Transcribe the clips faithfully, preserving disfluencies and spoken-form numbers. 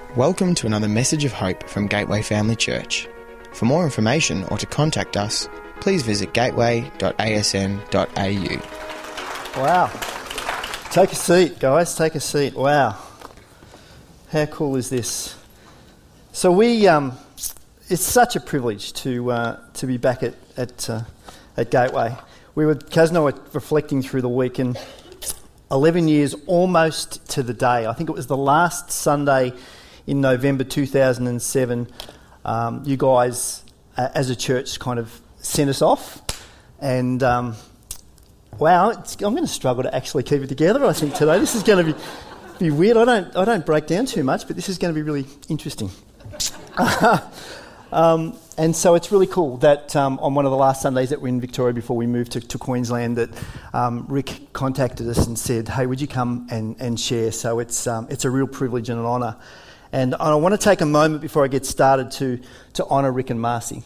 Welcome to another message of hope from Gateway Family Church. For more information or to contact us, please visit gateway dot a s n dot a u. Wow. Take a seat, guys. Take a seat. Wow. How cool is this? So we, um, it's such a privilege to uh, to be back at at, uh, at Gateway. We were, Kaz and I were reflecting through the week, and eleven years almost to the day. I think it was the last Sunday in November two thousand seven. Um, you guys, uh, as a church, kind of sent us off, and um, wow, it's, I'm going to struggle to actually keep it together. I think today this is going to be be weird. I don't I don't break down too much, but this is going to be really interesting. um, and so it's really cool that um, on one of the last Sundays that we're in Victoria before we moved to, to Queensland, that um, Rick contacted us and said, "Hey, would you come and, and share?" So it's um, it's a real privilege and an honour. And I want to take a moment before I get started to to honour Rick and Marcy.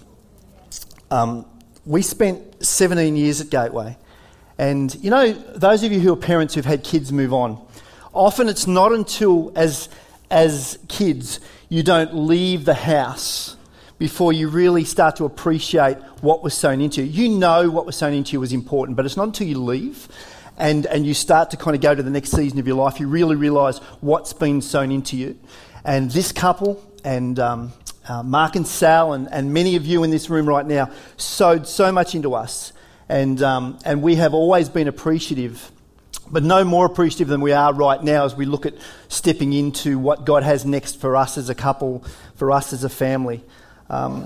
Um, we spent seventeen years at Gateway, and you know, those of you who are parents who've had kids move on, often it's not until as as kids you don't leave the house before you really start to appreciate what was sown into you. You know what was sown into you was important, but it's not until you leave and, and you start to kind of go to the next season of your life, you really realise what's been sown into you. And this couple, and um, uh, Mark and Sal, and, and many of you in this room right now, sowed so much into us. And um, and we have always been appreciative, but no more appreciative than we are right now as we look at stepping into what God has next for us as a couple, for us as a family. Um,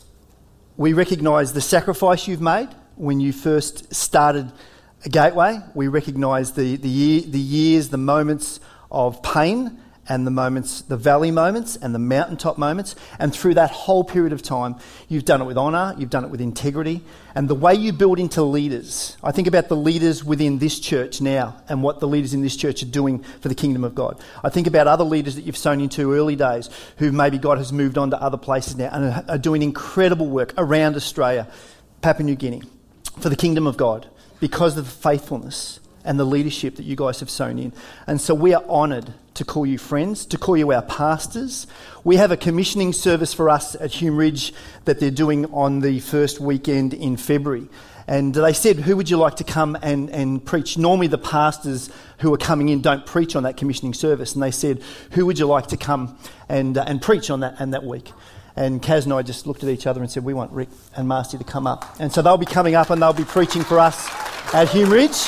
we recognise the sacrifice you've made when you first started a Gateway. We recognise the, the, year, the years, the moments of pain, and the moments, the valley moments and the mountaintop moments. And through that whole period of time, you've done it with honour, you've done it with integrity, and the way you build into leaders. I think about the leaders within this church now and what the leaders in this church are doing for the kingdom of God. I think about other leaders that you've sown into early days who maybe God has moved on to other places now and are doing incredible work around Australia, Papua New Guinea, for the kingdom of God because of the faithfulness and the leadership that you guys have sown in. And so we are honoured to call you friends, to call you our pastors. We have a commissioning service for us at Hume Ridge that they're doing on the first weekend in February. And they said, who would you like to come and, and preach? Normally the pastors who are coming in don't preach on that commissioning service. And they said, who would you like to come and uh, and preach on that and that week? And Kaz and I just looked at each other and said, we want Rick and Marcy to come up. And so they'll be coming up and they'll be preaching for us at Hume Ridge.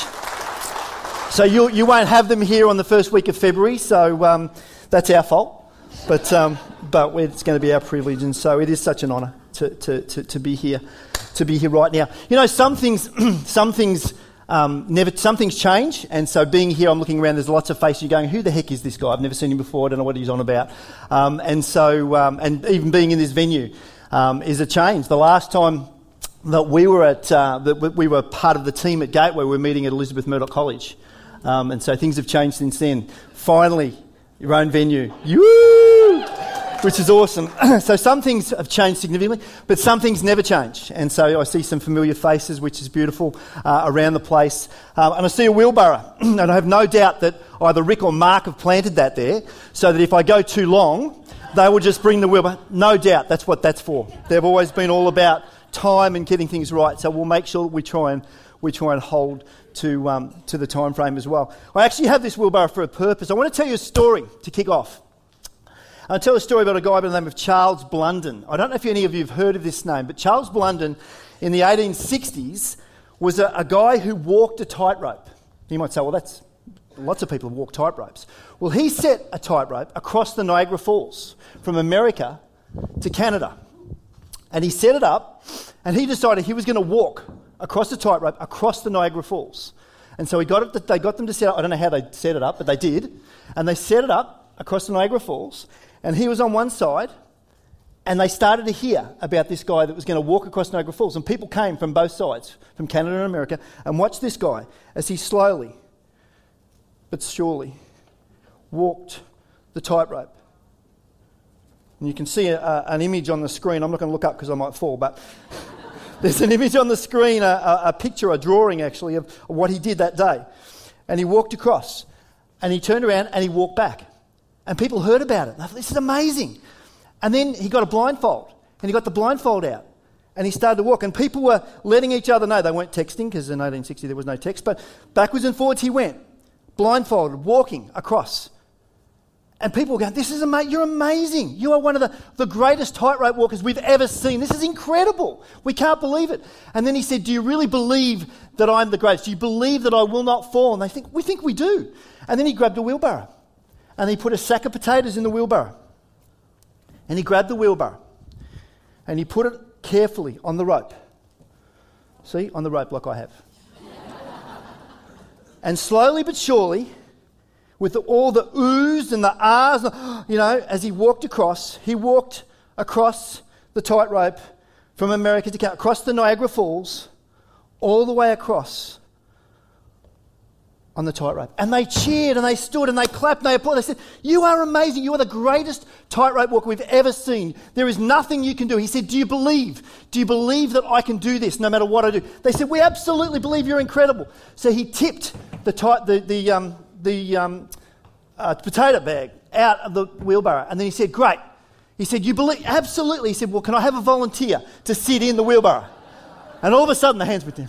So you you won't have them here on the first week of February, so um, that's our fault. But um, but it's going to be our privilege, and so it is such an honour to, to, to, to be here, to be here right now. You know, some things some things um, never some things change, and so being here, I'm looking around. There's lots of faces. You're going, who the heck is this guy? I've never seen him before. I don't know what he's on about. Um, and so um, and even being in this venue um, is a change. The last time that we were at uh, that we were part of the team at Gateway, we were meeting at Elizabeth Murdoch College. Um, and so things have changed since then. Finally, your own venue. Woo! Which is awesome. So some things have changed significantly, but some things never change. And so I see some familiar faces, which is beautiful, uh, around the place. Um, and I see a wheelbarrow. And I have no doubt that either Rick or Mark have planted that there, so that if I go too long, they will just bring the wheelbarrow. No doubt that's what that's for. They've always been all about time and getting things right. So we'll make sure that we try and we try and hold to um, to the time frame as well. I actually have this wheelbarrow for a purpose. I want to tell you a story to kick off. I'll tell a story about a guy by the name of Charles Blunden. I don't know if any of you have heard of this name, but Charles Blunden in the eighteen sixties was a, a guy who walked a tightrope. You might say, well, that's lots of people have walked tightropes. Well, he set a tightrope across the Niagara Falls from America to Canada. And he set it up, and he decided he was going to walk across the tightrope, across the Niagara Falls. And so he got it. They got them to set up, I don't know how they set it up, but they did. And they set it up across the Niagara Falls, and he was on one side, and they started to hear about this guy that was going to walk across Niagara Falls. And people came from both sides, from Canada and America, and watched this guy as he slowly, but surely, walked the tightrope. And you can see a, a, an image on the screen. I'm not going to look up because I might fall, but there's an image on the screen, a, a, a picture, a drawing actually, of, of what he did that day. And he walked across, and he turned around and he walked back. And people heard about it. They thought, this is amazing. And then he got a blindfold, and he got the blindfold out, and he started to walk. And people were letting each other know. They weren't texting, because in eighteen sixty there was no text, but backwards and forwards he went, blindfolded, walking across. And people were going, this is amazing. You're amazing. You are one of the, the greatest tightrope walkers we've ever seen. This is incredible. We can't believe it. And then he said, do you really believe that I'm the greatest? Do you believe that I will not fall? And they think, we think we do. And then he grabbed a wheelbarrow, and he put a sack of potatoes in the wheelbarrow. And he grabbed the wheelbarrow, and he put it carefully on the rope. See, on the rope like I have. And slowly but surely, with the, all the oohs and the ahs, you know, as he walked across, he walked across the tightrope from America to Canada, across the Niagara Falls, all the way across on the tightrope. And they cheered and they stood and they clapped and they applauded. They said, you are amazing. You are the greatest tightrope walker we've ever seen. There is nothing you can do. He said, do you believe? Do you believe that I can do this no matter what I do? They said, we absolutely believe you're incredible. So he tipped the tight, the, the, um, the um, uh, potato bag out of the wheelbarrow. And then he said, great. He said, you believe? Absolutely. He said, well, can I have a volunteer to sit in the wheelbarrow? And all of a sudden the hands went down.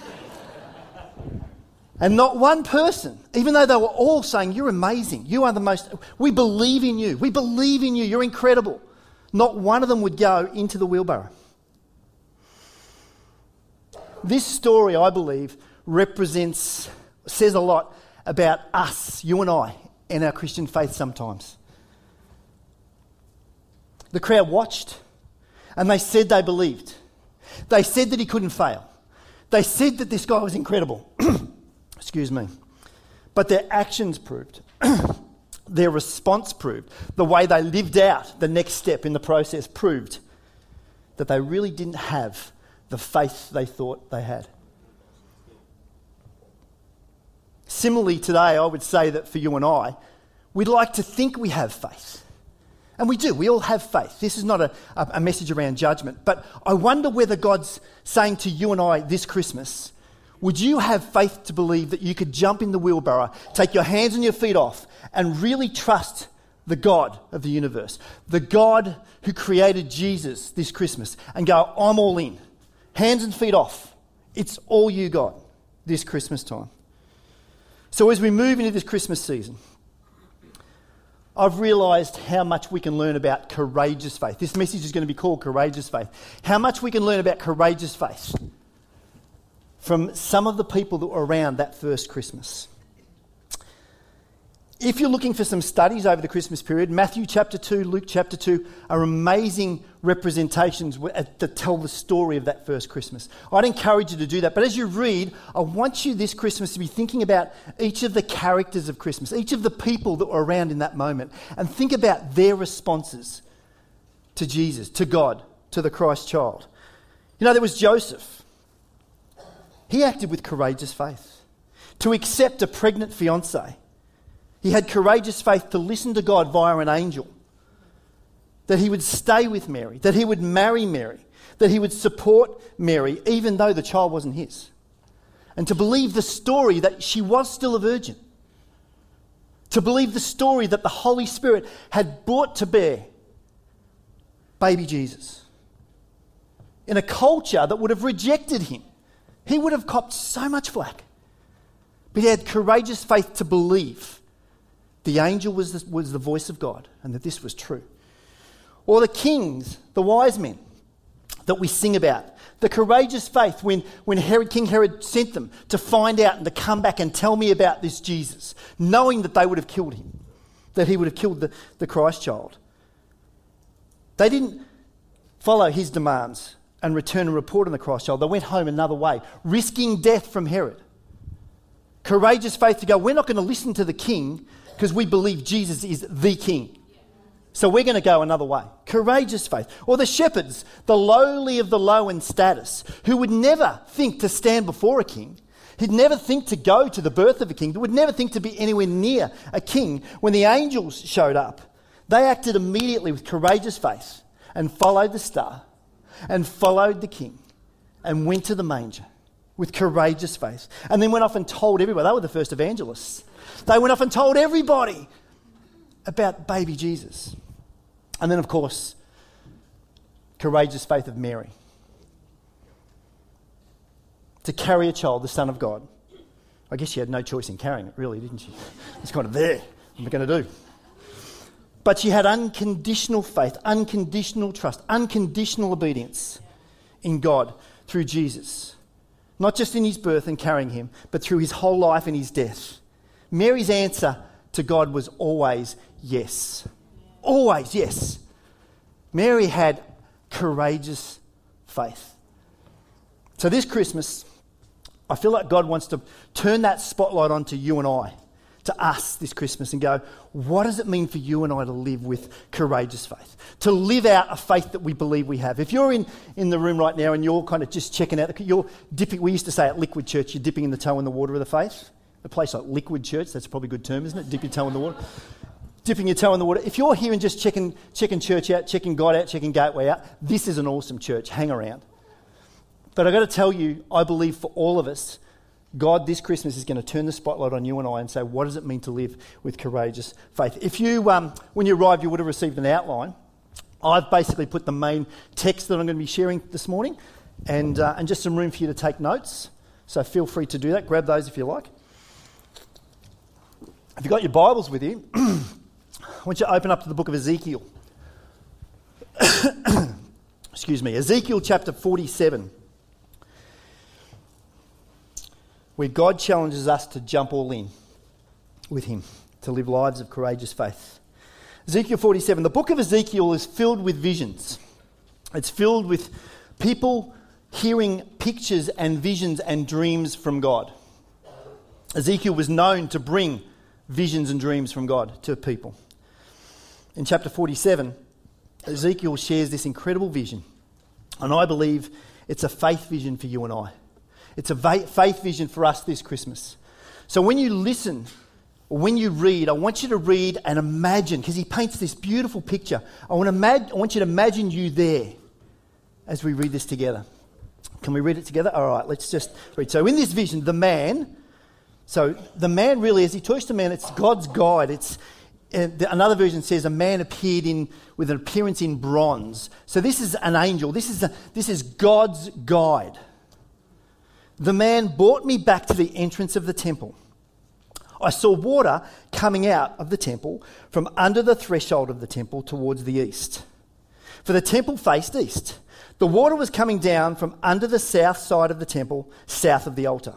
And not one person, even though they were all saying, you're amazing, you are the most, we believe in you, we believe in you, you're incredible. Not one of them would go into the wheelbarrow. This story, I believe, represents, says a lot about us, you and I, and our Christian faith sometimes. The crowd watched, and they said they believed. They said that he couldn't fail. They said that this guy was incredible. Excuse me. But their actions proved, their response proved, the way they lived out the next step in the process proved that they really didn't have the faith they thought they had. Similarly today, I would say that for you and I, we'd like to think we have faith. And we do. We all have faith. This is not a, a message around judgment. But I wonder whether God's saying to you and I this Christmas, would you have faith to believe that you could jump in the wheelbarrow, take your hands and your feet off, and really trust the God of the universe, the God who created Jesus this Christmas, and go, I'm all in. Hands and feet off. It's all you got this Christmas time. So as we move into this Christmas season, I've realised how much we can learn about courageous faith. This message is going to be called Courageous Faith. How much we can learn about courageous faith from some of the people that were around that first Christmas. If you're looking for some studies over the Christmas period, Matthew chapter two, Luke chapter two are amazing representations that tell the story of that first Christmas. I'd encourage you to do that. But as you read, I want you this Christmas to be thinking about each of the characters of Christmas, each of the people that were around in that moment, and think about their responses to Jesus, to God, to the Christ child. You know, there was Joseph. He acted with courageous faith. To accept a pregnant fiancée, he had courageous faith to listen to God via an angel. That he would stay with Mary, that he would marry Mary, that he would support Mary even though the child wasn't his. And to believe the story that she was still a virgin. To believe the story that the Holy Spirit had brought to bear baby Jesus. In a culture that would have rejected him. He would have copped so much flack. But he had courageous faith to believe the angel was the, was the voice of God and that this was true. Or the kings, the wise men that we sing about. The courageous faith when, when Herod, King Herod sent them to find out and to come back and tell me about this Jesus, knowing that they would have killed him, that he would have killed the, the Christ child. They didn't follow his demands and return and report on the Christ child. They went home another way, risking death from Herod. Courageous faith to go, we're not going to listen to the king because we believe Jesus is the king. So we're going to go another way. Courageous faith. Or the shepherds, the lowly of the low in status, who would never think to stand before a king. He'd never think to go to the birth of a king. They would never think to be anywhere near a king. When the angels showed up, they acted immediately with courageous faith and followed the star and followed the king and went to the manger with courageous faith. And then went off and told everybody. They were the first evangelists. They went off and told everybody about baby Jesus. And then, of course, courageous faith of Mary. To carry a child, the Son of God. I guess she had no choice in carrying it, really, didn't she? It's kind of there. What am I going to do? But she had unconditional faith, unconditional trust, unconditional obedience in God through Jesus. Not just in his birth and carrying him, but through his whole life and his death. Mary's answer to God was always yes. Always yes. Mary had courageous faith. So this Christmas, I feel like God wants to turn that spotlight onto you and I, to us this Christmas, and go, what does it mean for you and I to live with courageous faith? To live out a faith that we believe we have. If you're in, in the room right now and you're kind of just checking out, you're dipping, we used to say at Liquid Church, you're dipping in the toe in the water of the faith. A place like Liquid Church, that's probably a good term, isn't it? Dip your toe in the water. Dipping your toe in the water. If you're here and just checking, checking church out, checking God out, checking Gateway out, this is an awesome church. Hang around. But I've got to tell you, I believe for all of us, God this Christmas is going to turn the spotlight on you and I and say, what does it mean to live with courageous faith? If you, um, when you arrived, you would have received an outline. I've basically put the main text that I'm going to be sharing this morning and, uh, and just some room for you to take notes. So feel free to do that. Grab those if you like. If you've got your Bibles with you, I want you to open up to the book of Ezekiel. Excuse me. Ezekiel chapter forty-seven. Where God challenges us to jump all in with him, to live lives of courageous faith. Ezekiel forty-seven. The book of Ezekiel is filled with visions. It's filled with people hearing pictures and visions and dreams from God. Ezekiel was known to bring visions and dreams from God to people. In chapter forty-seven, Ezekiel shares this incredible vision. And I believe it's a faith vision for you and I. It's a va- faith vision for us this Christmas. So when you listen, or when you read, I want you to read and imagine, because he paints this beautiful picture. I want, to imag- I want you to imagine you there as we read this together. Can we read it together? All right, let's just read. So in this vision, the man, so the man really, as he talks to man, it's God's guide. It's uh, the, another version says a man appeared in with an appearance in bronze. So this is an angel. This is a, this is God's guide. The man brought me back to the entrance of the temple. I saw water coming out of the temple from under the threshold of the temple towards the east. For the temple faced east. The water was coming down from under the south side of the temple, south of the altar.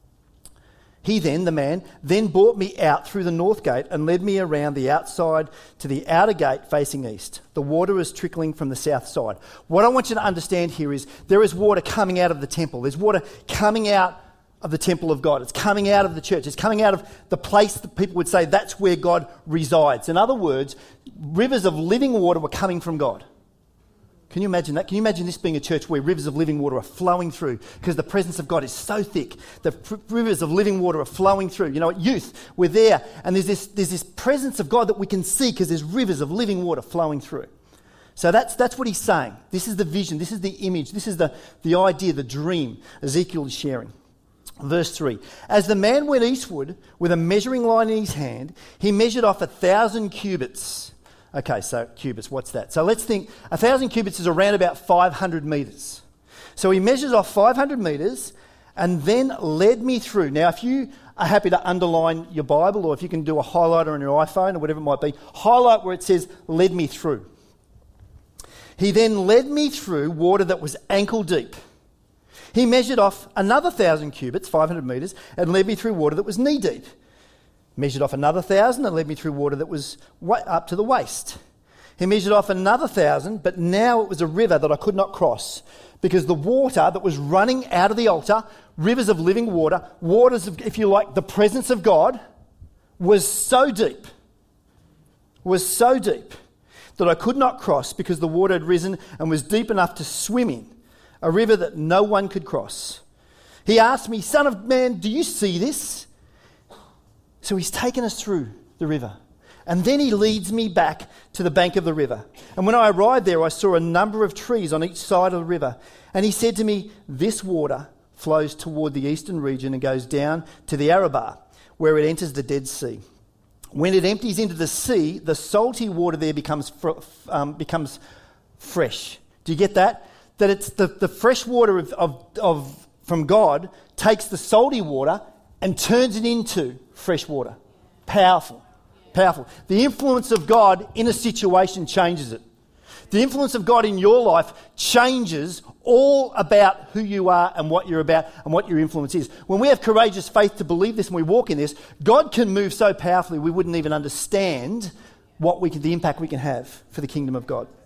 He then, the man, then brought me out through the north gate and led me around the outside to the outer gate facing east. The water was trickling from the south side. What I want you to understand here is there is water coming out of the temple. There's water coming out of the temple of God. It's coming out of the church. It's coming out of the place that people would say that's where God resides. In other words, rivers of living water were coming from God. Can you imagine that? Can you imagine this being a church where rivers of living water are flowing through because the presence of God is so thick, the pr- rivers of living water are flowing through. You know, at youth, we're there and there's this, there's this presence of God that we can see because there's rivers of living water flowing through. So that's that's what he's saying. This is the vision, this is the image, this is the, the idea, the dream Ezekiel is sharing. Verse three, as the man went eastward with a measuring line in his hand, he measured off a thousand cubits. Okay, so cubits, what's that? So let's think, a thousand cubits is around about five hundred metres. So he measures off five hundred metres and then led me through. Now, if you are happy to underline your Bible or if you can do a highlighter on your iPhone or whatever it might be, highlight where it says, led me through. He then led me through water that was ankle deep. He measured off another thousand cubits, five hundred metres, and led me through water that was knee deep. Measured off another thousand and led me through water that was up to the waist. He measured off another thousand, but now it was a river that I could not cross because the water that was running out of the altar, rivers of living water, waters of, if you like, the presence of God, was so deep, was so deep that I could not cross because the water had risen and was deep enough to swim in, a river that no one could cross. He asked me, Son of man, do you see this? So he's taken us through the river. And then he leads me back to the bank of the river. And when I arrived there, I saw a number of trees on each side of the river. And he said to me, this water flows toward the eastern region and goes down to the Arabah, where it enters the Dead Sea. when it empties into the sea, the salty water there becomes fr- um, becomes fresh. Do you get that? That it's the, the fresh water of, of, of from God takes the salty water and turns it into fresh water. Powerful. Powerful. The influence of God in a situation changes it. The influence of God in your life changes all about who you are and what you're about and what your influence is. When we have courageous faith to believe this and we walk in this, God can move so powerfully we wouldn't even understand what we can, the impact we can have for the kingdom of God.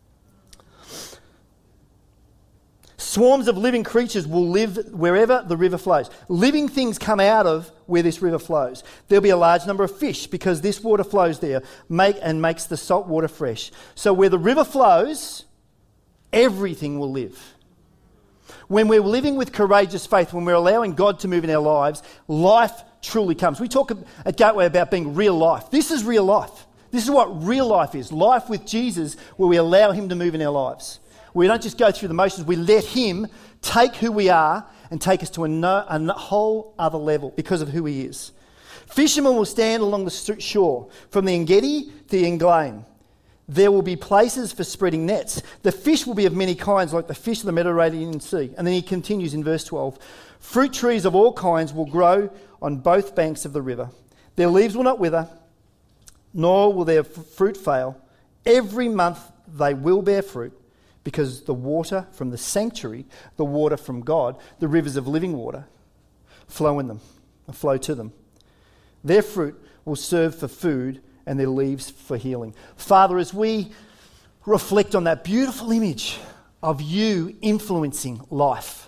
Swarms of living creatures will live wherever the river flows. Living things come out of where this river flows. There'll be a large number of fish because this water flows there make, and makes the salt water fresh. So where the river flows, everything will live. When we're living with courageous faith, when we're allowing God to move in our lives, life truly comes. We talk at Gateway about being real life. This is real life. This is what real life is. Life with Jesus, where we allow him to move in our lives. We don't just go through the motions. We let him take who we are and take us to a, no, a whole other level because of who he is. Fishermen will stand along the shore from the Engedi to the Englaim. There will be places for spreading nets. The fish will be of many kinds, like the fish of the Mediterranean Sea. And then he continues in verse twelve. Fruit trees of all kinds will grow on both banks of the river. Their leaves will not wither, nor will their f- fruit fail. Every month they will bear fruit, because the water from the sanctuary, the water from God, the rivers of living water, flow in them, and flow to them. Their fruit will serve for food and their leaves for healing. Father, as we reflect on that beautiful image of you influencing life,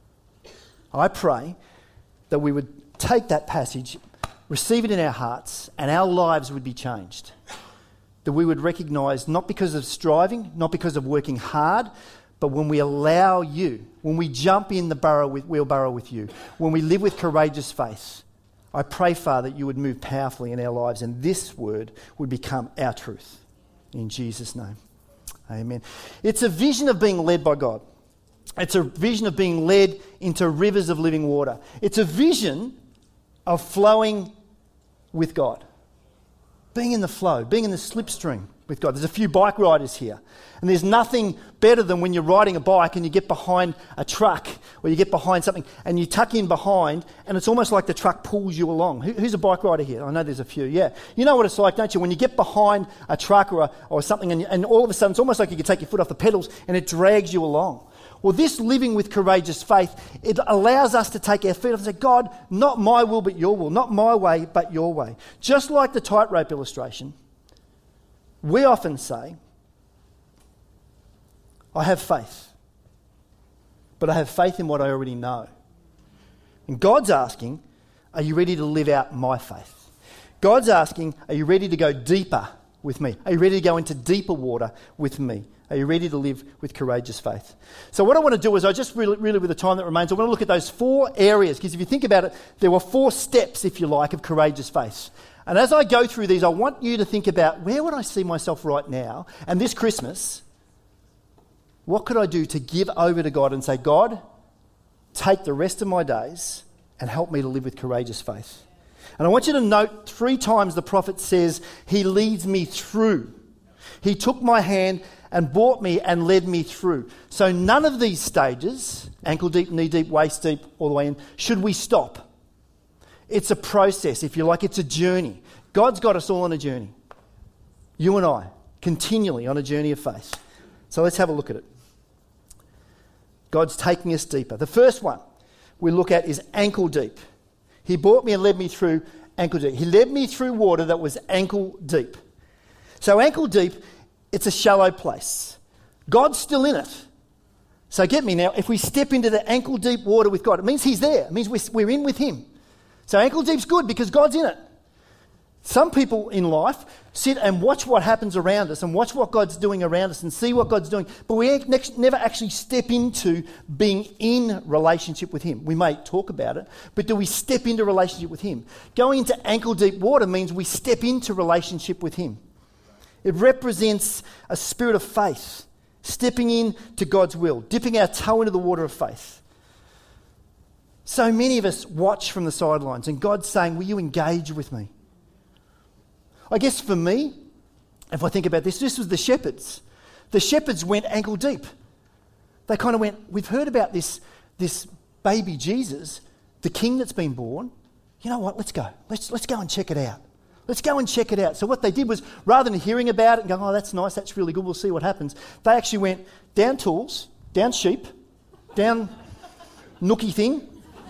I pray that we would take that passage, receive it in our hearts, and our lives would be changed. That we would recognise, not because of striving, not because of working hard, but when we allow you, when we jump in the burrow with, wheelbarrow with you, when we live with courageous faith, I pray, Father, that you would move powerfully in our lives and this word would become our truth. In Jesus' name. Amen. It's a vision of being led by God. It's a vision of being led into rivers of living water. It's a vision of flowing with God. Being in the flow, being in the slipstream with God. There's a few bike riders here. And there's nothing better than when you're riding a bike and you get behind a truck or you get behind something and you tuck in behind and it's almost like the truck pulls you along. Who, who's a bike rider here? I know there's a few, yeah. You know what it's like, don't you? When you get behind a truck or, a, or something and, you, and all of a sudden it's almost like you can take your foot off the pedals and it drags you along. Well, this living with courageous faith, it allows us to take our feet off and say, God, not my will but your will, not my way but your way. Just like the tightrope illustration, we often say, I have faith, but I have faith in what I already know. And God's asking, are you ready to live out my faith? God's asking, are you ready to go deeper with me? Are you ready to go into deeper water with me? Are you ready to live with courageous faith? So what I want to do is, I just really, really with the time that remains, I want to look at those four areas, because if you think about it, there were four steps, if you like, of courageous faith. And as I go through these, I want you to think about, where would I see myself right now? And this Christmas, what could I do to give over to God and say, God, take the rest of my days and help me to live with courageous faith. And I want you to note three times the prophet says, he leads me through. He took my hand and brought me and led me through. So none of these stages, ankle deep, knee deep, waist deep, all the way in, should we stop. It's a process, if you like. It's a journey. God's got us all on a journey. You and I, continually on a journey of faith. So let's have a look at it. God's taking us deeper. The first one we look at is ankle deep. He brought me and led me through ankle deep. He led me through water that was ankle deep. So ankle deep, it's a shallow place. God's still in it. So get me now, if we step into the ankle deep water with God, it means he's there. It means we're in with him. So ankle deep's good because God's in it. Some people in life sit and watch what happens around us and watch what God's doing around us and see what God's doing, but we never actually step into being in relationship with him. We may talk about it, but do we step into relationship with him? Going into ankle deep water means we step into relationship with him. It represents a spirit of faith, stepping into God's will, dipping our toe into the water of faith. So many of us watch from the sidelines and God's saying, will you engage with me? I guess for me, if I think about this, this was the shepherds. The shepherds went ankle deep. They kind of went, we've heard about this, this baby Jesus, the king that's been born. You know what, let's go. Let's, let's go and check it out. Let's go and check it out. So what they did was, rather than hearing about it and going, oh, that's nice, that's really good, we'll see what happens, they actually went down tools, down sheep, down nookie thing.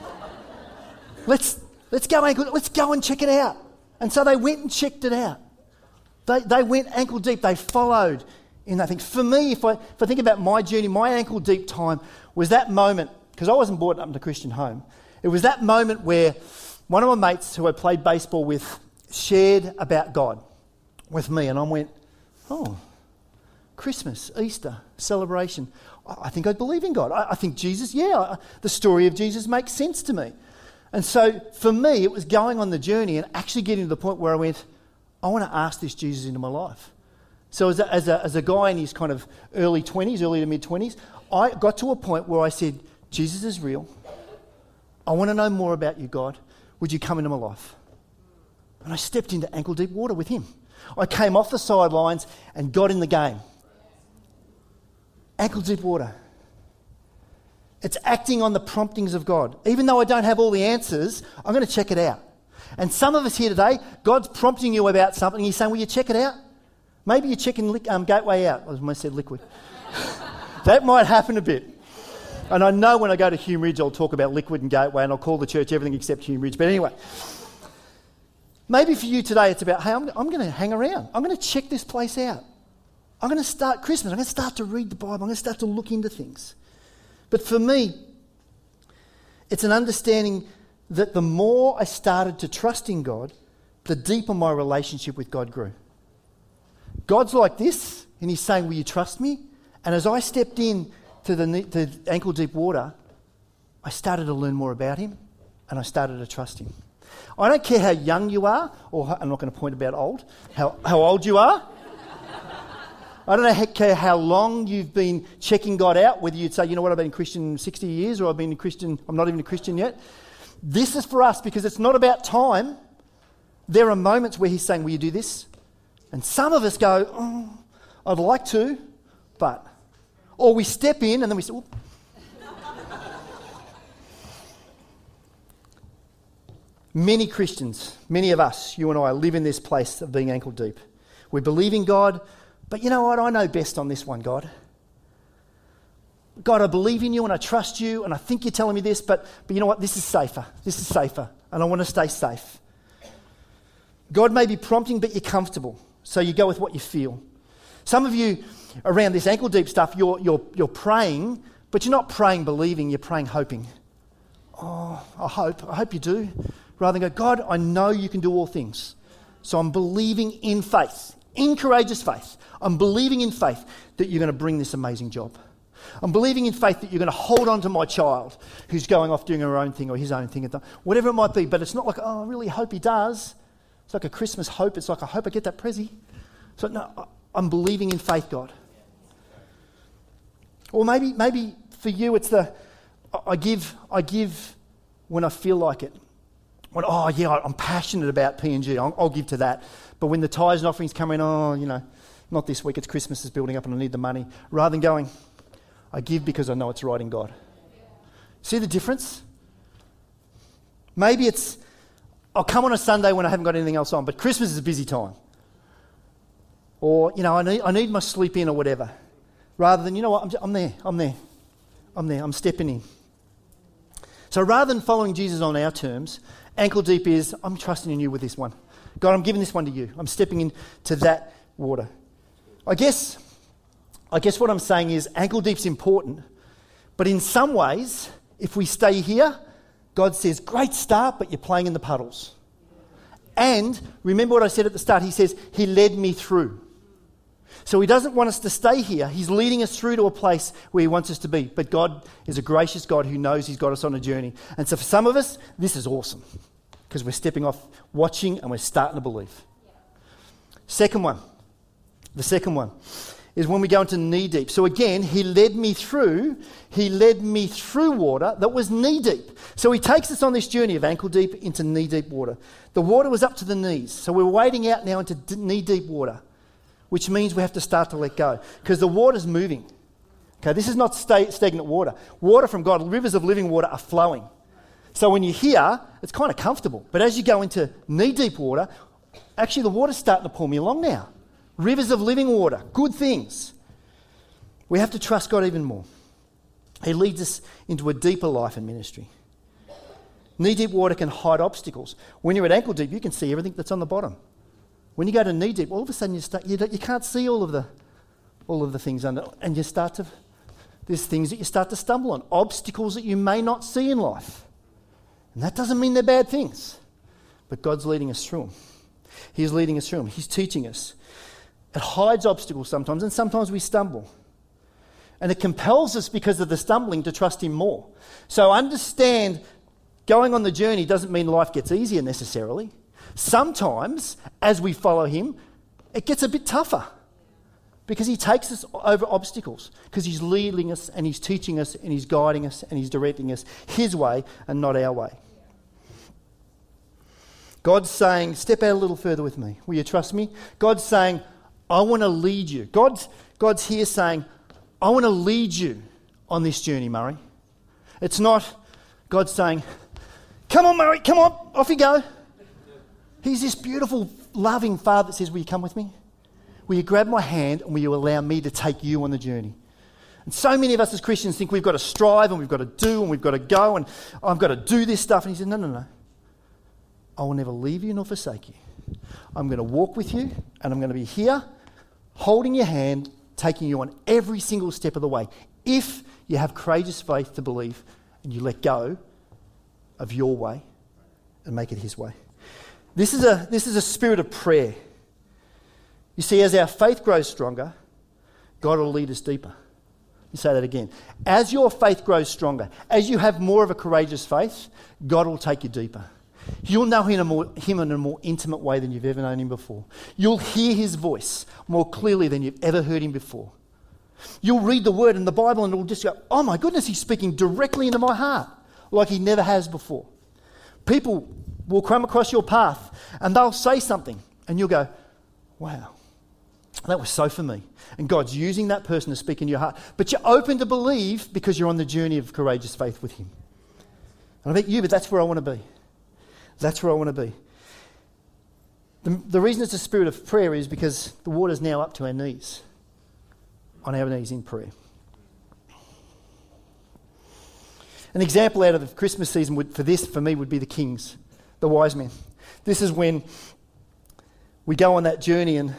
Let's let's go ankle, let's go and check it out. And so they went and checked it out. They they went ankle deep. They followed in that thing. For me, if I if I think about my journey, my ankle deep time was that moment, because I wasn't brought up in a Christian home. It was that moment where one of my mates who I played baseball with shared about God with me, and I went, oh, Christmas, Easter, celebration. I think I believe in God. I, I think Jesus, yeah, the story of Jesus makes sense to me. And so for me, it was going on the journey and actually getting to the point where I went, I want to ask this Jesus into my life. So as a, as a, as a guy in his kind of early twenties, early to mid-twenties, I got to a point where I said, Jesus is real. I want to know more about you, God. Would you come into my life? And I stepped into ankle-deep water with him. I came off the sidelines and got in the game. Ankle-deep water. It's acting on the promptings of God. Even though I don't have all the answers, I'm going to check it out. And some of us here today, God's prompting you about something. He's saying, will you check it out? Maybe you're checking li- um, Gateway out. I almost said liquid. That might happen a bit. And I know when I go to Hume Ridge, I'll talk about liquid and Gateway, and I'll call the church everything except Hume Ridge. But anyway, maybe for you today, it's about, hey, I'm, I'm going to hang around. I'm going to check this place out. I'm going to start Christmas. I'm going to start to read the Bible. I'm going to start to look into things. But for me, it's an understanding that the more I started to trust in God, the deeper my relationship with God grew. God's like this, and he's saying, will you trust me? And as I stepped in to the to ankle-deep water, I started to learn more about him, and I started to trust him. I don't care how young you are, or how, I'm not going to point about old, how, how old you are. I don't know, care how long you've been checking God out, whether you'd say, you know what, I've been a Christian sixty years, or I've been a Christian, I'm not even a Christian yet. This is for us because it's not about time. There are moments where he's saying, will you do this? And some of us go, oh, I'd like to, but... Or we step in and then we say, oop. Many Christians, many of us, you and I, live in this place of being ankle deep. We believe in God, but you know what? I know best on this one, God. God, I believe in you and I trust you and I think you're telling me this, but, but you know what? This is safer. This is safer and I want to stay safe. God may be prompting, but you're comfortable. So you go with what you feel. Some of you around this ankle deep stuff, you're, you're, you're praying, but you're not praying believing, you're praying hoping. Oh, I hope. I hope you do. Rather than go, God, I know you can do all things. So I'm believing in faith, in courageous faith. I'm believing in faith that you're going to bring this amazing job. I'm believing in faith that you're going to hold on to my child who's going off doing her own thing or his own thing, whatever it might be. But it's not like, oh, I really hope he does. It's like a Christmas hope. It's like, I hope I get that prezi. So no, I'm believing in faith, God. Or maybe, maybe for you, it's the I give, I give when I feel like it. When, oh yeah, I'm passionate about P and G. I'll, I'll give to that. But when the tithes and offerings come in, oh, you know, not this week. It's Christmas is building up, and I need the money. Rather than going, I give because I know it's right in God. See the difference? Maybe it's I'll come on a Sunday when I haven't got anything else on, but Christmas is a busy time. Or, you know, I need I need my sleep in or whatever. Rather than, you know what, I'm, I'm there, I'm there, I'm there, I'm stepping in. So rather than following Jesus on our terms, ankle deep is, I'm trusting in you with this one. God, I'm giving this one to you. I'm stepping into that water. I guess, I guess what I'm saying is ankle deep's important, but in some ways, if we stay here, God says, great start, but you're playing in the puddles. And remember what I said at the start, he says, he led me through. So he doesn't want us to stay here. He's leading us through to a place where he wants us to be. But God is a gracious God who knows he's got us on a journey. And so for some of us, this is awesome because we're stepping off, watching, and we're starting to believe. Second one. The second one is when we go into knee deep. So again, he led me through, he led me through water that was knee deep. So he takes us on this journey of ankle deep into knee deep water. The water was up to the knees. So we're wading out now into d- knee deep water, which means we have to start to let go because the water's moving. Okay, this is not sta- stagnant water. Water from God, rivers of living water are flowing. So when you're here, it's kind of comfortable. But as you go into knee deep water, actually the water's starting to pull me along now. Rivers of living water, good things. We have to trust God even more. He leads us into a deeper life in ministry. Knee-deep water can hide obstacles. When you're at ankle deep, you can see everything that's on the bottom. When you go to knee deep, all of a sudden you start, you, you can't see all of the all of the things under, and you start to, there's things that you start to stumble on, obstacles that you may not see in life. And that doesn't mean they're bad things, but God's leading us through them. He's leading us through them. He's teaching us. It hides obstacles sometimes, and sometimes we stumble. And it compels us because of the stumbling to trust him more. So understand, going on the journey doesn't mean life gets easier necessarily. Sometimes, as we follow him, it gets a bit tougher because he takes us over obstacles because he's leading us and he's teaching us and he's guiding us and he's directing us his way and not our way. God's saying, step out a little further with me. Will you trust me? God's saying, I want to lead you. God's, God's here saying, I want to lead you on this journey, Murray. It's not God saying, come on, Murray, come on, off you go. He's this beautiful, loving Father that says, will you come with me? Will you grab my hand and will you allow me to take you on the journey? And so many of us as Christians think we've got to strive and we've got to do and we've got to go and I've got to do this stuff. And he said, no, no, no. I will never leave you nor forsake you. I'm going to walk with you and I'm going to be here holding your hand, taking you on every single step of the way. If you have courageous faith to believe and you let go of your way and make it his way. This is a, this is a spirit of prayer. You see, as our faith grows stronger, God will lead us deeper. Let me say that again. As your faith grows stronger, as you have more of a courageous faith, God will take you deeper. You'll know him in, a more, him in a more intimate way than you've ever known him before. You'll hear his voice more clearly than you've ever heard him before. You'll read the word in the Bible and it'll just go, oh my goodness, he's speaking directly into my heart like he never has before. People will come across your path and they'll say something and you'll go, wow, that was so for me. And God's using that person to speak into your heart. But you're open to believe because you're on the journey of courageous faith with him. And I bet you, but that's where I want to be. That's where I want to be. The, the reason it's a spirit of prayer is because the water's now up to our knees, on our knees in prayer. An example out of the Christmas season would, for this, for me, would be the kings, the wise men. This is when we go on that journey and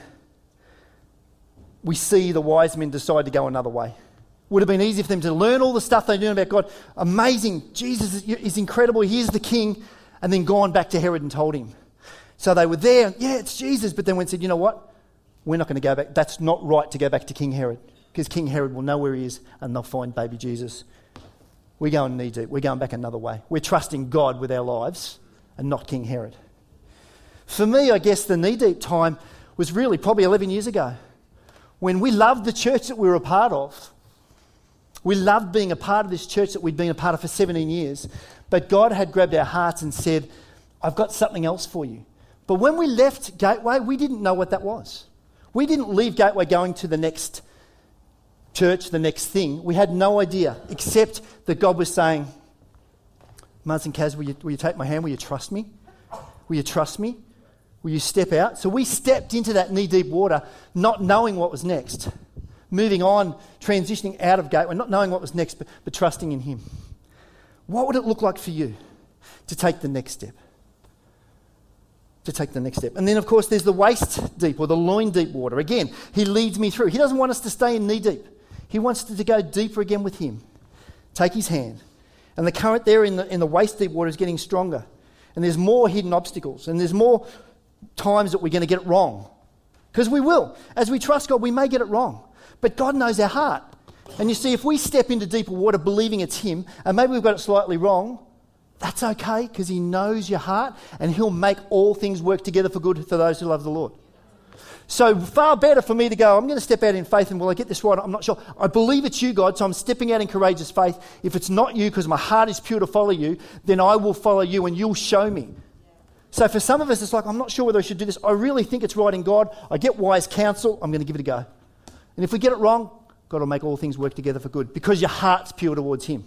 we see the wise men decide to go another way. Would have been easy for them to learn all the stuff they knew about God. Amazing, Jesus is, is incredible, here's the king. And then gone back to Herod and told him. So they were there, and, yeah, it's Jesus. But then went and said, you know what? We're not going to go back. That's not right to go back to King Herod. Because King Herod will know where he is and they'll find baby Jesus. We're going knee deep. We're going back another way. We're trusting God with our lives and not King Herod. For me, I guess the knee deep time was really probably eleven years ago when we loved the church that we were a part of. We loved being a part of this church that we'd been a part of for seventeen years. But God had grabbed our hearts and said, I've got something else for you. But when we left Gateway, we didn't know what that was. We didn't leave Gateway going to the next church, the next thing. We had no idea, except that God was saying, Mars and Kaz, will you, will you take my hand? Will you trust me? Will you trust me? Will you step out? So we stepped into that knee-deep water, not knowing what was next. Moving on, transitioning out of Gateway, not knowing what was next, but, but trusting in him. What would it look like for you to take the next step? To take the next step. And then, of course, there's the waist deep or the loin deep water. Again, he leads me through. He doesn't want us to stay in knee deep. He wants to, to go deeper again with him. Take his hand. And the current there in the, in the waist deep water is getting stronger. And there's more hidden obstacles. And there's more times that we're going to get it wrong. Because we will. As we trust God, we may get it wrong. But God knows our heart. And you see, if we step into deeper water believing it's him, and maybe we've got it slightly wrong, that's okay because he knows your heart and he'll make all things work together for good for those who love the Lord. So far better for me to go, I'm going to step out in faith, and will I get this right? I'm not sure. I believe it's you, God, so I'm stepping out in courageous faith. If it's not you, because my heart is pure to follow you, then I will follow you and you'll show me. So for some of us, it's like, I'm not sure whether I should do this. I really think it's right in God. I get wise counsel. I'm going to give it a go. And if we get it wrong, God will make all things work together for good because your heart's pure towards him.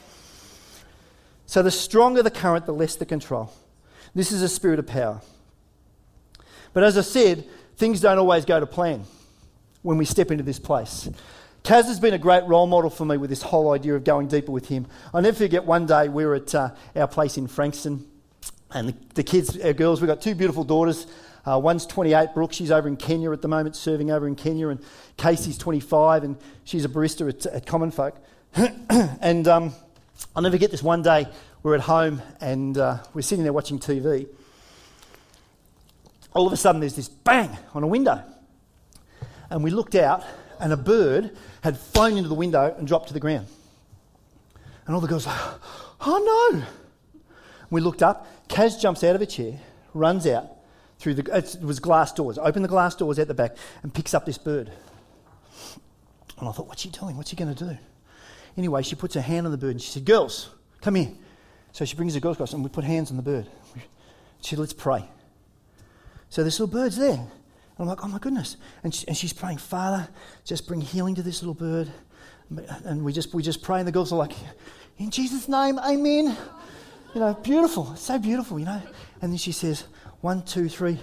So the stronger the current, the less the control. This is a spirit of power. But as I said, things don't always go to plan when we step into this place. Kaz has been a great role model for me with this whole idea of going deeper with him. I'll never forget one day we were at uh, our place in Frankston, and the, the kids, our girls, we've got two beautiful daughters. Uh, one's twenty-eight, Brooke, she's over in Kenya at the moment, serving over in Kenya, and Casey's twenty-five, and she's a barista at, at Common Folk. and um, I'll never forget this one day, we're at home, and uh, we're sitting there watching T V. All of a sudden there's this bang on a window. And we looked out and a bird had flown into the window and dropped to the ground. And all the girls were like, oh no. We looked up, Kaz jumps out of a chair, runs out through the, it was glass doors, open the glass doors out the back and picks up this bird. And I thought, what's she doing? What's she going to do? Anyway, she puts her hand on the bird and she said, girls, come here. So she brings the girls across and we put hands on the bird. She said, let's pray. So this little bird's there. And I'm like, oh my goodness. And, she, and she's praying, Father, just bring healing to this little bird. And we just we just pray, and the girls are like, in Jesus' name, amen. You know, beautiful. It's so beautiful, you know. And then she says, one, two, three.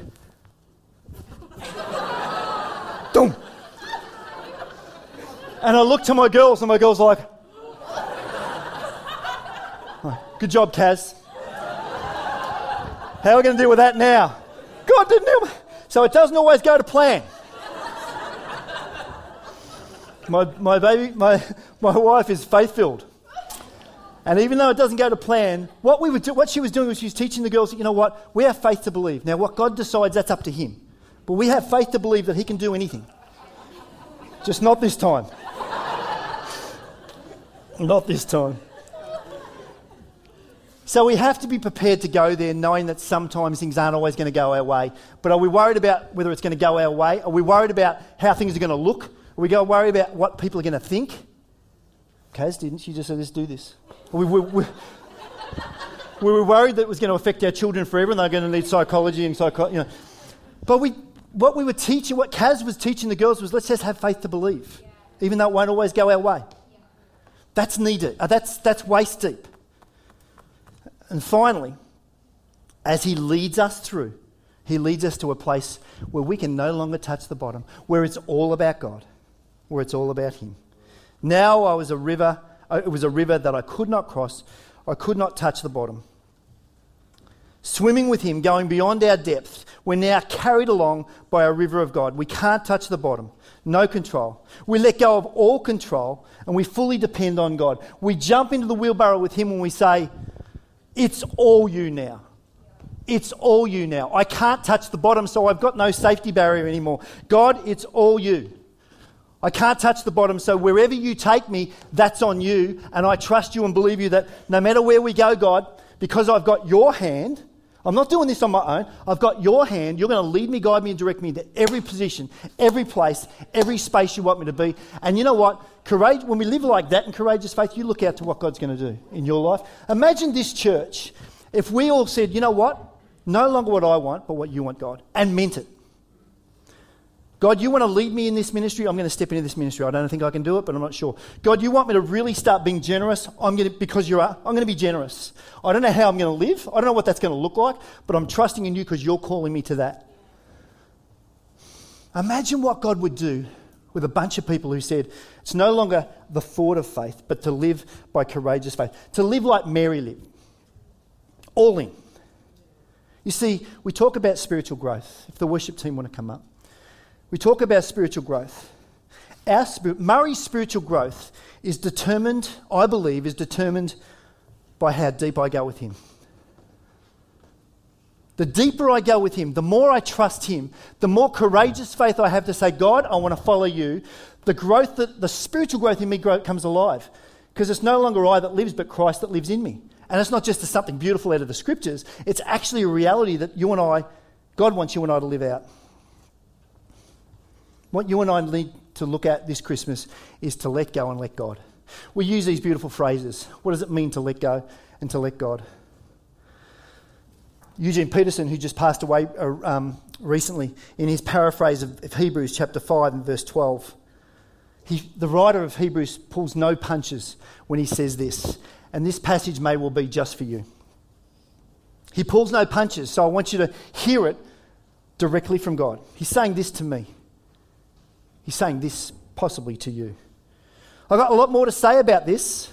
Boom. And I look to my girls, and my girls are like, oh, good job, Kaz. How are we going to deal with that now? God didn't help me. So it doesn't always go to plan. My my baby, my my wife is faith-filled. And even though it doesn't go to plan, what we would do, what she was doing was she was teaching the girls, you know what, we have faith to believe. Now what God decides, that's up to him. But we have faith to believe that he can do anything. Just not this time. Not this time. So we have to be prepared to go there knowing that sometimes things aren't always going to go our way. But are we worried about whether it's going to go our way? Are we worried about how things are going to look? Are we going to worry about what people are going to think? Kaz didn't. She just said, let's do this. We, we, we, we were worried that it was going to affect our children forever and they're going to need psychology and psycho, you know. But we, what we were teaching, what Kaz was teaching the girls was let's just have faith to believe, yeah. Even though it won't always go our way. Yeah. That's needed. Uh, that's, that's waist deep. And finally, as he leads us through, he leads us to a place where we can no longer touch the bottom, where it's all about God, where it's all about him. Now I was a river, it was a river that I could not cross, I could not touch the bottom. Swimming with him, going beyond our depth, we're now carried along by a river of God. We can't touch the bottom, no control. We let go of all control and we fully depend on God. We jump into the wheelbarrow with him when we say, it's all you now. It's all you now. I can't touch the bottom, so I've got no safety barrier anymore. God, it's all you. I can't touch the bottom, so wherever you take me, that's on you. And I trust you and believe you that no matter where we go, God, because I've got your hand, I'm not doing this on my own, I've got your hand, you're going to lead me, guide me and direct me into every position, every place, every space you want me to be. And you know what? Courage, when we live like that in courageous faith, you look out to what God's going to do in your life. Imagine this church, if we all said, you know what? No longer what I want, but what you want, God, and meant it. God, you want to lead me in this ministry? I'm going to step into this ministry. I don't think I can do it, but I'm not sure. God, you want me to really start being generous? I'm going to, because you are, I'm going to be generous. I don't know how I'm going to live. I don't know what that's going to look like, but I'm trusting in you because you're calling me to that. Imagine what God would do with a bunch of people who said, it's no longer the thought of faith, but to live by courageous faith. To live like Mary lived. All in. You see, we talk about spiritual growth. If the worship team want to come up. We talk about spiritual growth. Our spirit, Murray's spiritual growth is determined, I believe, is determined by how deep I go with him. The deeper I go with him, the more I trust him, the more courageous faith I have to say, God, I want to follow you. The growth, that the spiritual growth in me grow, comes alive. Because it's no longer I that lives, but Christ that lives in me. And it's not just something beautiful out of the scriptures. It's actually a reality that you and I, God wants you and I to live out. What you and I need to look at this Christmas is to let go and let God. We use these beautiful phrases. What does it mean to let go and to let God? Eugene Peterson, who just passed away uh, um, recently, in his paraphrase of, of Hebrews chapter five and verse twelve, he, the writer of Hebrews pulls no punches when he says this, and this passage may well be just for you. He pulls no punches, so I want you to hear it directly from God. He's saying this to me. He's saying this possibly to you. I've got a lot more to say about this,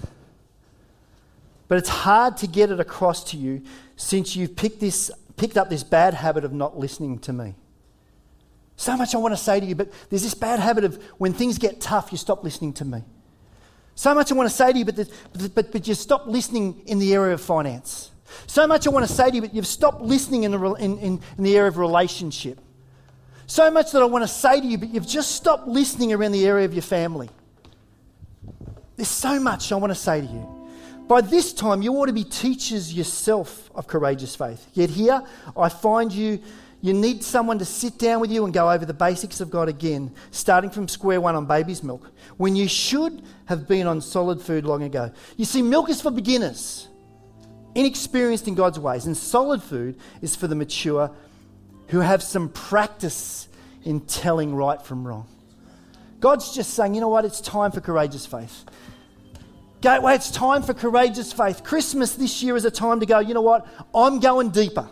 but it's hard to get it across to you since you've picked this, picked up this bad habit of not listening to me. So much I want to say to you, but there's this bad habit of when things get tough, you stop listening to me. So much I want to say to you, but, but, but, but you stop listening in the area of finance. So much I want to say to you, but you've stopped listening in the, in, in, in the area of relationship. So much that I want to say to you, but you've just stopped listening around the area of your family. There's so much I want to say to you. By this time, you ought to be teachers yourself of courageous faith. Yet here, I find you, you need someone to sit down with you and go over the basics of God again, starting from square one on baby's milk, when you should have been on solid food long ago. You see, milk is for beginners, inexperienced in God's ways, and solid food is for the mature who have some practice in telling right from wrong. God's just saying, you know what, it's time for courageous faith. Gateway, it's time for courageous faith. Christmas this year is a time to go, you know what, I'm going deeper.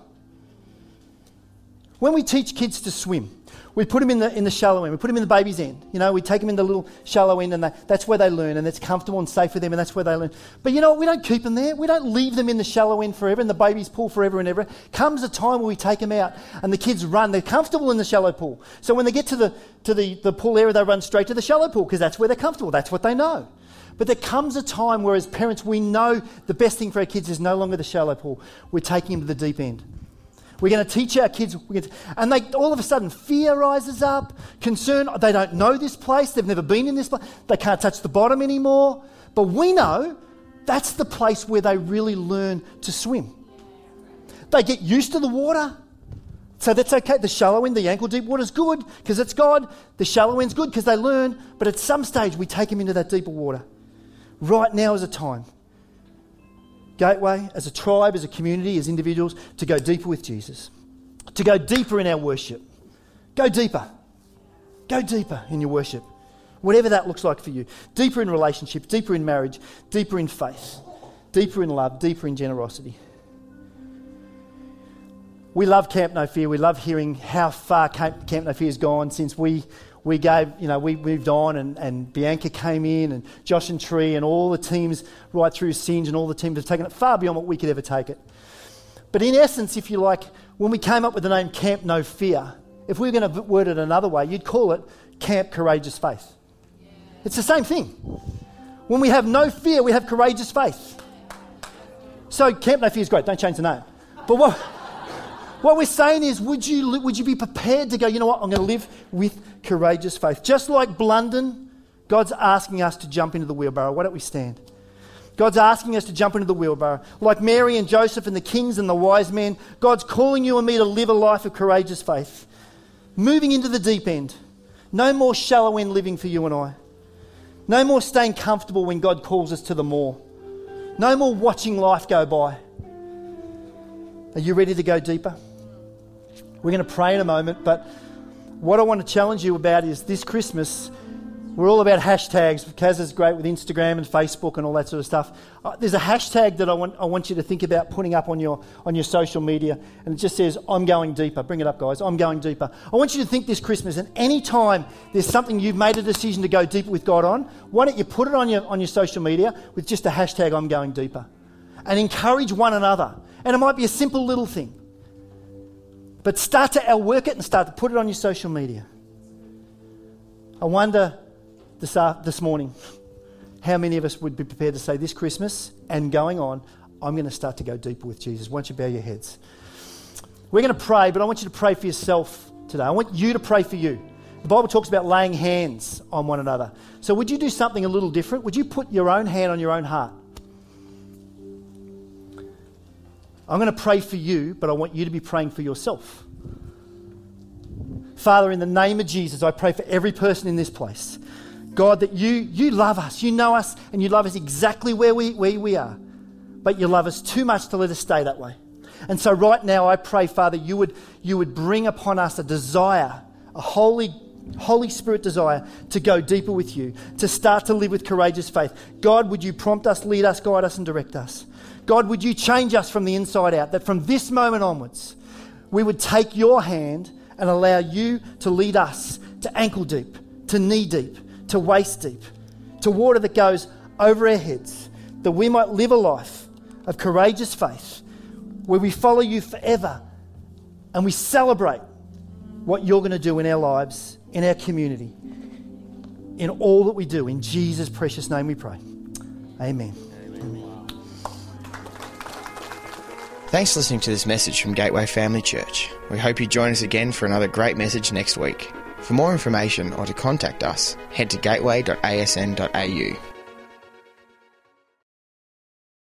When we teach kids to swim, we put them in the in the shallow end. We put them in the baby's end. You know, we take them in the little shallow end, and they, that's where they learn, and it's comfortable and safe for them, and that's where they learn. But you know what? We don't keep them there. We don't leave them in the shallow end forever, in the baby's pool forever and ever. Comes a time where we take them out, and the kids run. They're comfortable in the shallow pool. So when they get to the to the, the pool area, they run straight to the shallow pool because that's where they're comfortable. That's what they know. But there comes a time where, as parents, we know the best thing for our kids is no longer the shallow pool. We're taking them to the deep end. We're going to teach our kids, we're going to, and they all of a sudden fear rises up, concern, they don't know this place, they've never been in this place, they can't touch the bottom anymore. But we know that's the place where they really learn to swim. They get used to the water, so that's okay. The shallow end, the ankle deep water is good because it's God. The shallow end's good because they learn, but at some stage we take them into that deeper water. Right now is a time. Gateway, as a tribe, as a community, as individuals, to go deeper with Jesus. To go deeper in our worship. Go deeper. Go deeper in your worship. Whatever that looks like for you. Deeper in relationships, deeper in marriage, deeper in faith, deeper in love, deeper in generosity. We love Camp No Fear. We love hearing how far Camp, Camp No Fear has gone since we We gave, you know, we moved on and, and Bianca came in and Josh and Tree and all the teams right through Singe and all the teams have taken it far beyond what we could ever take it. But in essence, if you like, when we came up with the name Camp No Fear, if we were going to word it another way, you'd call it Camp Courageous Faith. Yeah. It's the same thing. When we have no fear, we have courageous faith. So Camp No Fear is great. Don't change the name. But what... What we're saying is, would you would you be prepared to go, you know what, I'm going to live with courageous faith. Just like Blunden, God's asking us to jump into the wheelbarrow. Why don't we stand? God's asking us to jump into the wheelbarrow. Like Mary and Joseph and the kings and the wise men, God's calling you and me to live a life of courageous faith. Moving into the deep end. No more shallow end living for you and I. No more staying comfortable when God calls us to the more. No more watching life go by. Are you ready to go deeper? We're going to pray in a moment, but what I want to challenge you about is this Christmas, we're all about hashtags. Kaz is great with Instagram and Facebook and all that sort of stuff. Uh, there's a hashtag that I want I want you to think about putting up on your on your social media, and it just says, I'm going deeper. Bring it up, guys. I'm going deeper. I want you to think this Christmas, and any time there's something you've made a decision to go deeper with God on, why don't you put it on your on your social media with just a hashtag, I'm going deeper, and encourage one another. And it might be a simple little thing. But start to outwork it and start to put it on your social media. I wonder this, uh, this morning how many of us would be prepared to say this Christmas and going on, I'm going to start to go deeper with Jesus. Why don't you bow your heads? We're going to pray, but I want you to pray for yourself today. I want you to pray for you. The Bible talks about laying hands on one another. So would you do something a little different? Would you put your own hand on your own heart? I'm going to pray for you, but I want you to be praying for yourself. Father, in the name of Jesus, I pray for every person in this place. God, that you you love us, you know us, and you love us exactly where we, where we are. But you love us too much to let us stay that way. And so right now I pray, Father, you would you would bring upon us a desire, a holy, Holy Spirit desire to go deeper with you, to start to live with courageous faith. God, would you prompt us, lead us, guide us, and direct us? God, would you change us from the inside out, that from this moment onwards, we would take your hand and allow you to lead us to ankle deep, to knee deep, to waist deep, to water that goes over our heads, that we might live a life of courageous faith where we follow you forever and we celebrate what you're going to do in our lives, in our community, in all that we do. In Jesus' precious name we pray. Amen. Amen. Thanks for listening to this message from Gateway Family Church. We hope you join us again for another great message next week. For more information or to contact us, head to gateway dot a s n dot a u.